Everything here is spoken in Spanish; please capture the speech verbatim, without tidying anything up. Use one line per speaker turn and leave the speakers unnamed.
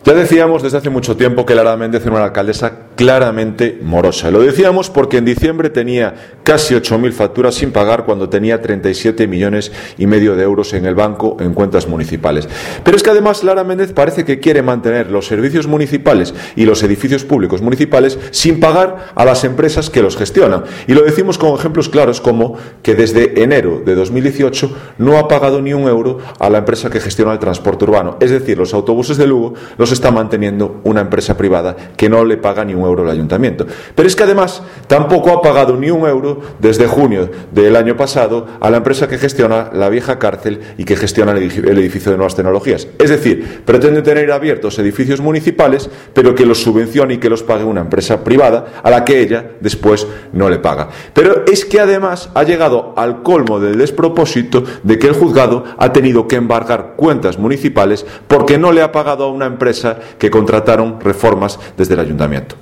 Ya decíamos desde hace mucho tiempo que Lara Méndez era una alcaldesa claramente morosa. Lo decíamos porque en diciembre tenía casi ocho mil facturas sin pagar cuando tenía treinta y siete millones y medio de euros en el banco en cuentas municipales. Pero es que además Lara Méndez parece que quiere mantener los servicios municipales y los edificios públicos municipales sin pagar a las empresas que los gestionan. Y lo decimos con ejemplos claros como que desde enero de dos mil dieciocho no ha pagado ni un euro a la empresa que gestiona el transporte urbano. Es decir, los autobuses de Lugo los está manteniendo una empresa privada que no le paga ni un euro al ayuntamiento. Pero es que además tampoco ha pagado ni un euro desde junio del año pasado a la empresa que gestiona la vieja cárcel y que gestiona el edificio de nuevas tecnologías. Es decir, pretende tener abiertos edificios municipales, pero que los subvencione y que los pague una empresa privada a la que ella después no le paga. Pero es que además ha llegado al colmo del despropósito de que el juzgado ha tenido que embargar cuentas municipales porque no le ha pagado a una empresa que contrataron reformas desde el ayuntamiento.